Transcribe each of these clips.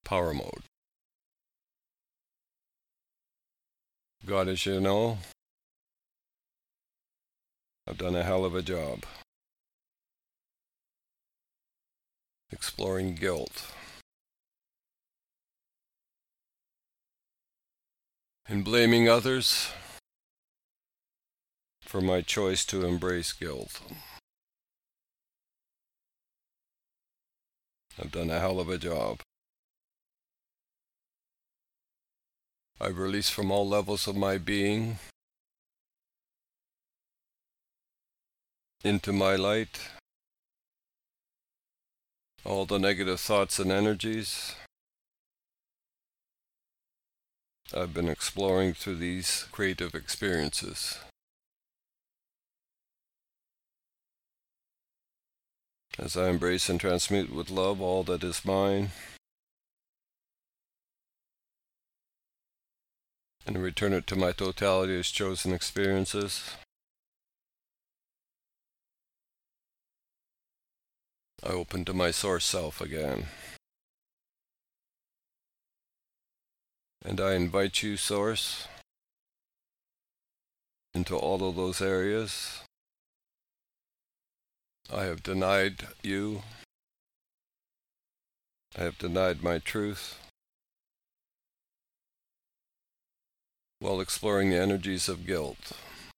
Power mode. God, as you know, I've done a hell of a job exploring guilt and blaming others for my choice to embrace guilt. I've done a hell of a job. I've released from all levels of my being into my light all the negative thoughts and energies I've been exploring through these creative experiences. As I embrace and transmute with love all that is mine, and return it to my totality as chosen experiences, I open to my source self again. And I invite you, Source, into all of those areas I have denied you. I have denied my truth while exploring the energies of guilt.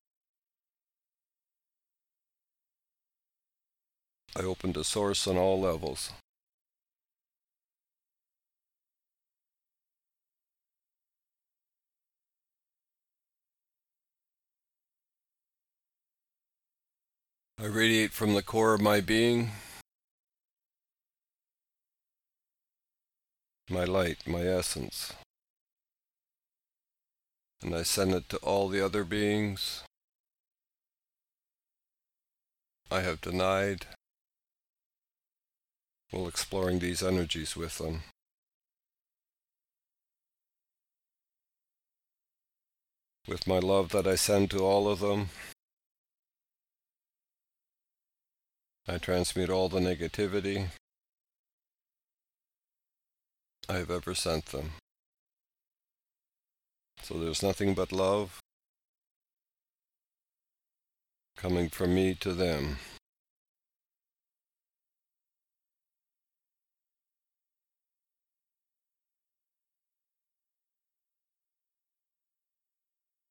I open to Source on all levels. I radiate from the core of my being my light, my essence, and I send it to all the other beings I have denied while exploring these energies with them. With my love that I send to all of them, I transmute all the negativity I have ever sent them. So there's nothing but love coming from me to them.